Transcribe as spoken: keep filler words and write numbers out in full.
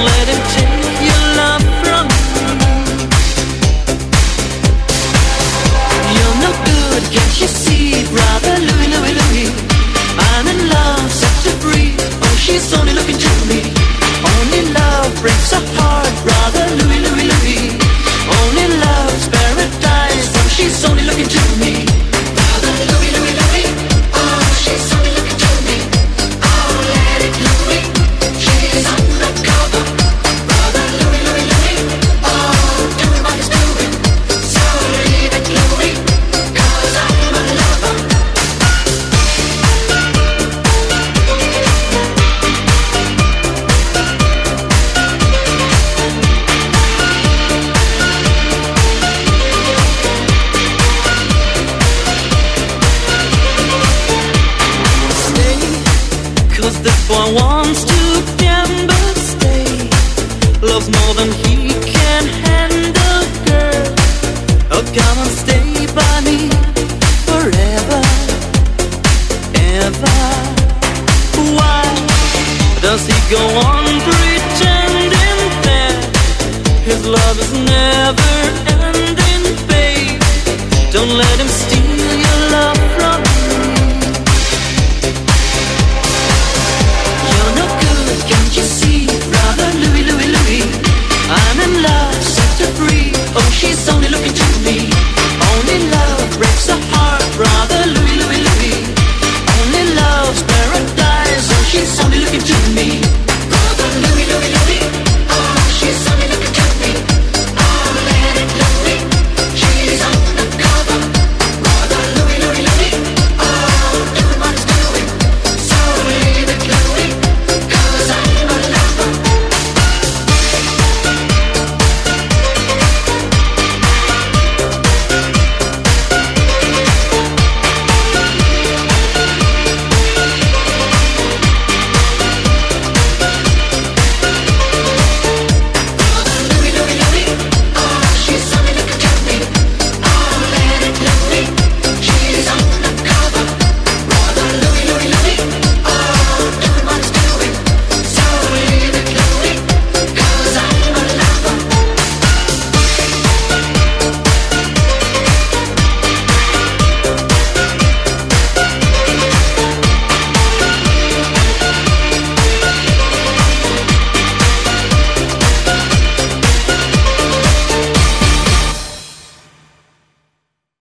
Don't let him take your love from me. You're no good, can't you see, brother Louie, Louie, Louie? I'm in love, set to free. Oh, she's only looking to me. Only love breaks a heart, brother Louie, Louie, Louie. Only love's paradise. Oh, she's only looking to me. Brother Louie, Louie, Louie. Oh, she's only looking to me. Oh, let it Louie. She's undercover. Brother Louie, Louie, Louie. Oh, doing what he's doing. So leave it Louie, 'cause I'm a lover. This boy wants to gamble, stay. Loves more than he can handle, girl. Oh, come and stay by me forever, ever. Why does he go on pretending that his love is never ending, babe? Don't let him steal